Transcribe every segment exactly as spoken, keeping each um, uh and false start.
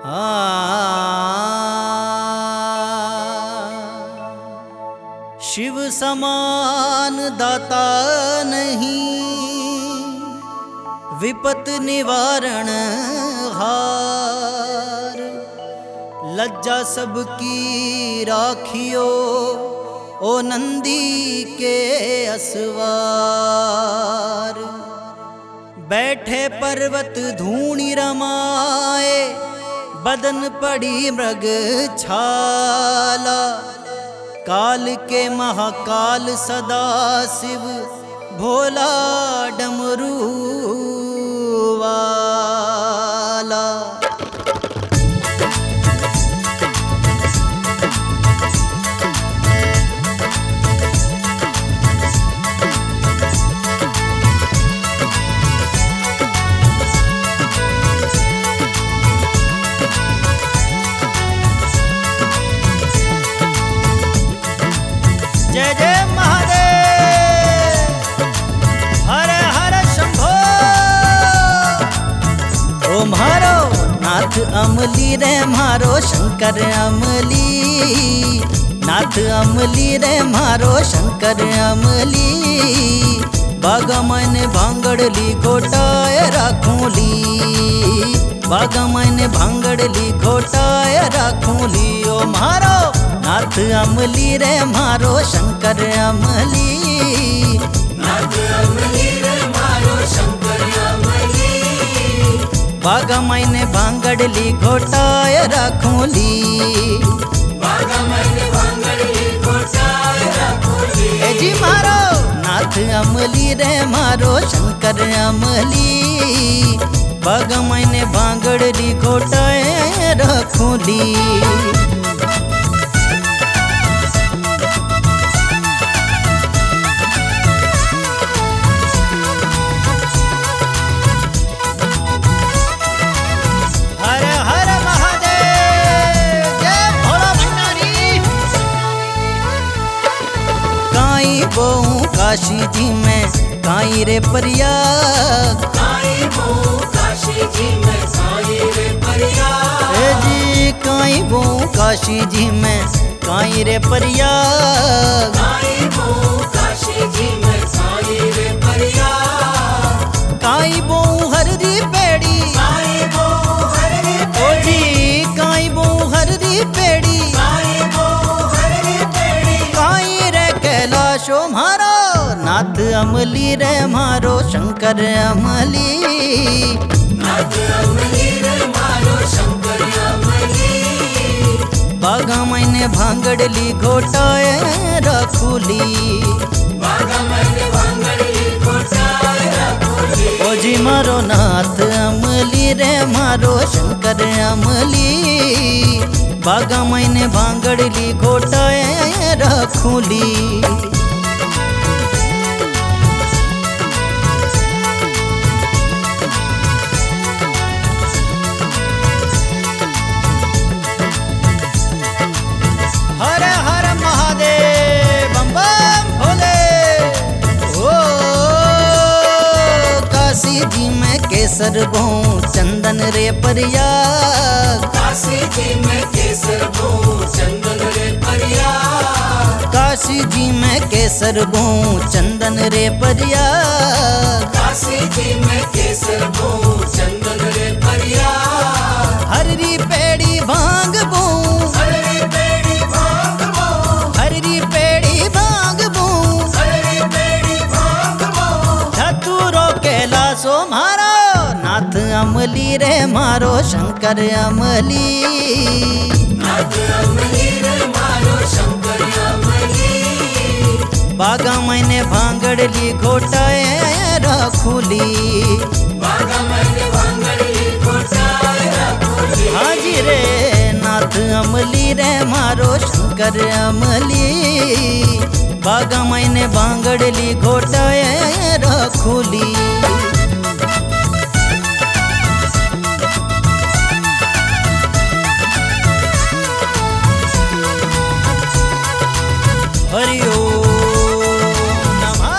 शिव समान दाता नहीं, विपत निवारण हार। लज्जा सबकी राखियो, ओ नंदी के असवार। बैठे पर्वत धूणि रमाए, बदन पड़ी मृग छाला। काल के महाकाल सदा शिव, भोला डमरू वाला। जय जय महादेव, हर हर शंभो। ओ मारो नाथ अमली रे, मारो शंकर अमली। नाथ अमली रे, मारो शंकर अमली। बागमन भांगड़ली घोटाए राखूली। बागमन भांगड़ली घोटाए राखूली। ओ मारो नाथ अमली रे, मारो शंकर अमली। नाथ अमली रे, मारो शंकर अमली। बागमन भांगड़ली घोटाए राखूली। बागमन भांगड़ली घोटाए राखूली। ए जी मारो नाथ अमली रे, मारो शंकर अमली। बागमन भांगड़ली घोटाए राखूली। बहु काशी जी में काई रे प्रयाग। काई बहु काशी जी में काई रे प्रयाग। ए जी काई बहु काशी जी में काई रे प्रयाग। काई बहु काशी जी में काई रे प्रयाग। काई बहु हरदी पेड़ी। काई बहु हरदी ओ जी काई बहु हरदी पेड़ी। काई बहु हरदी पेड़ी। काई रे कैलाशो मारो नाथ अमली रे, मारो शंकर अमली। नाथ अमली रे, मारो शंकर अमली। बागमन भांगड़ली घोटाए राखूली। बागमन भांगड़ली घोटाए राखूली। ओ जी मारो नाथ अमली रे, मारो शंकर अमली। बागमन भांगड़ली घोटाए राखूली। हर हर महादेव, बम बम भोले। ओ काशी जी में केसर बहु चंदन रे प्रयाग। काशी जी में केसर बहु चंदन रे प्रयाग। काशी जी में केसर बहु चंदन रे प्रयाग। काशी जी में केसर बहु चंदन रे प्रयाग। हररी पेड़ी भांग बहु। हररी पेड़ी भांग बहु। हररी पेड़ी भांग बहु। हररी पेड़ी भांग बहु। धतूरो कैलाशो मारो नाथ अमली रे, मारो शंकर अमली। नाथ अमली रे, मारो शंकर अमली। बागमन भांगड़ली घोटाए राखूली। बागमन भांगड़ली घोटाए राखूली। हाजी रे नाथ अमली रे, मारो शंकर अमली। बागमन भांगड़ली घोटाए राखूली। हरि ओम नमः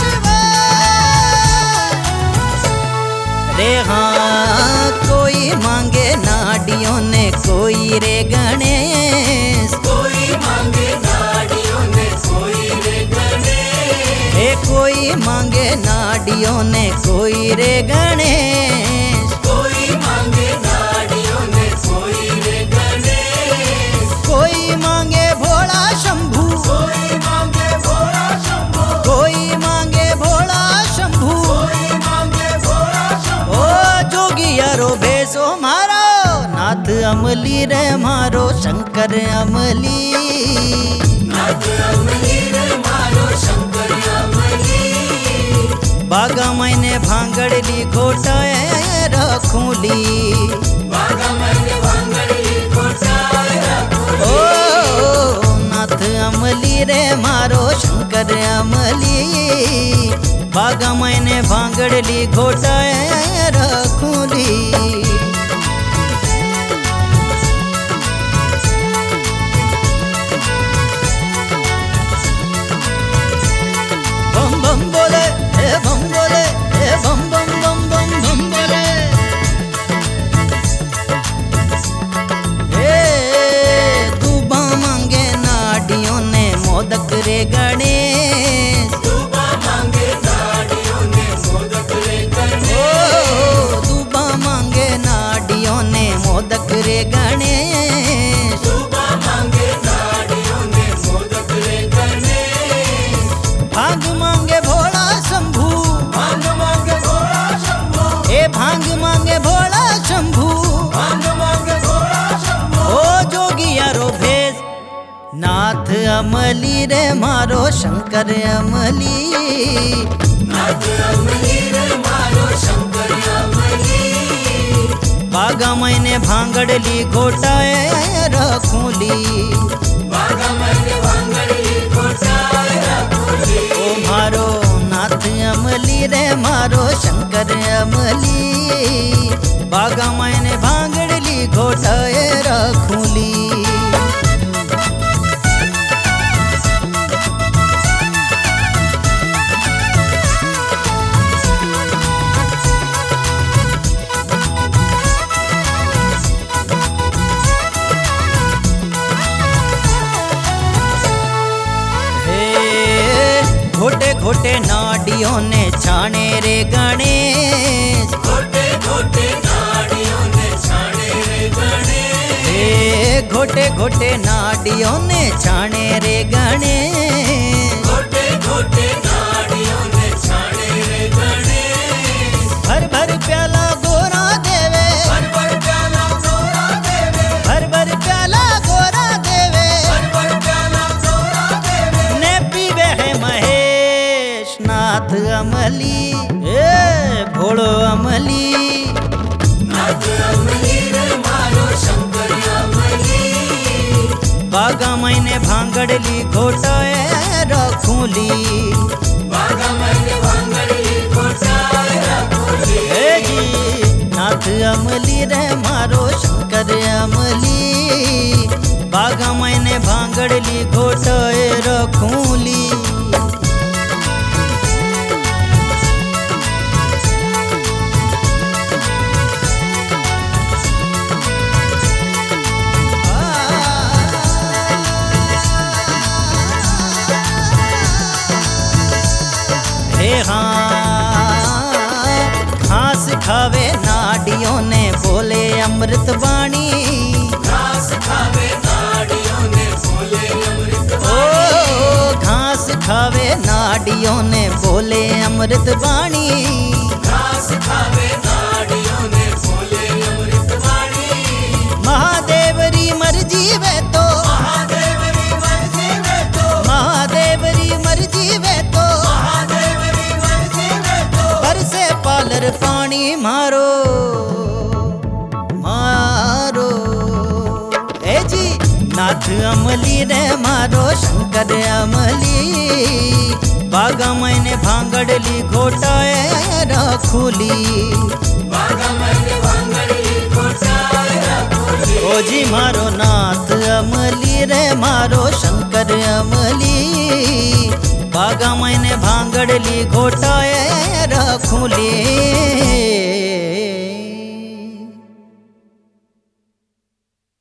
शिवाय। रे हाँ कोई नाड़ियों ने कोई रे गणेश, कोई मांगे नाड़ियों ने कोई रे गणेश, हे कोई मांगे नाड़ियों ने कोई रे गणेश, कोई मांगे नाड़ियों ने कोई रे गणेश, कोई मांगे भोला शंभू, कोई मांगे भोला शंभू, कोई मांगे भोला शंभू, कोई मांगे भोला शंभू, ओ जोगिया रो भेसो मारो नाथ अमली रे मारो शंकर अमली, नाथ अमली रे मारो शंकर अमली, बागा मैंने भांगड़ली घोटाए रखूली, बागा मैंने भांगड़ी घोटाए रखूली, ओ नाथ अमली रे मारो शंकर अमली, बागा मैंने भांगड़ली घोटाए रखूली। बम बम बोले हे बम बोले हे बम बम बम बम बम बोले, हे दूबा मांगे नाड़ियों ने मोदक रे गणेश, दूबा मांगे नाड़ियों ने मोदक रे गणेश, ओ दूबा मांगे नाड़ियों ने मोदक रे गणेश, दूबा मांगे नाड़ियों ने मोदक रे गणेश, भांग मांगे भोला शंभू, भांग मांगे भोला शंभू, ए भांग मांगे भोला शंभू, भांग मांगे भोला शंभू, ओ जोगिया रो भेस नाथ अमली रे मारो शंकर अमली, नाथ अमली रे मारो शंकर अमली, बागा मैंने भांगड़ली घोटाए रखूली, बागा मैंने भांगड़ी घोटाए रखूली, ओ मारो नाथ अमली रे मारो शंकर अमली, बागा मैंने भांगड़ली घोटाए रखूली। घोटे घोटे नाड़ियों ने छाने रे गणेश, घोटे घोटे नाड़ियों ने छाने रे गणेश, हे घोटे घोटे नाड़ियों ने छाने रे गणेश, घोटे घोटे नाड़ियों ने छाने रे गणेश, भर भर प्याला गोरा देवे, भर भर प्याला गोरा देवे, भर भर प्याला गोरा देवे, भर भर प्याला गोरा देवे, ने पीवे है महेश नाथ अमली, ए भोलो अमली, नाथ अमली रे मारो शंकर अमली, बागा मैंने भांगड़ली घोटाए रखूली, बागा मैंने भांगड़ी घोटाए रखूली, हे जी नाथ अमली रे मारो शंकर अमली, बागा मैंने भांगड़ली घोटाए रखूली। हे हाँ घास खावे नाड़ियों ने बोले अमृत वाणी, घास खावे नाड़ियों ने बोले अमृत ओ घास खावे नाड़ियों ने बोले अमृत वाणी, घास खावे नाड़ियों ने बोले अमृत वाणी, महादेवरी मर्जी वे तो, महादेवरी मर्जी में तो, महादेवरी मर्जी वे तो, महादेवरी मर्जी में तो, बरसे पालर पानी मारो मारो, ए जी नाथ अमली रे मारो शंकर अमली, बागा मैंने भांगड़ली घोटाए रखूली, बागा मैंने भांगड़ी घोटाए रखूली, ओ जी मारो नाथ अमली रे मारो शंकर अमली, बागा मैंने भांगड़ली घोटाए रखूली।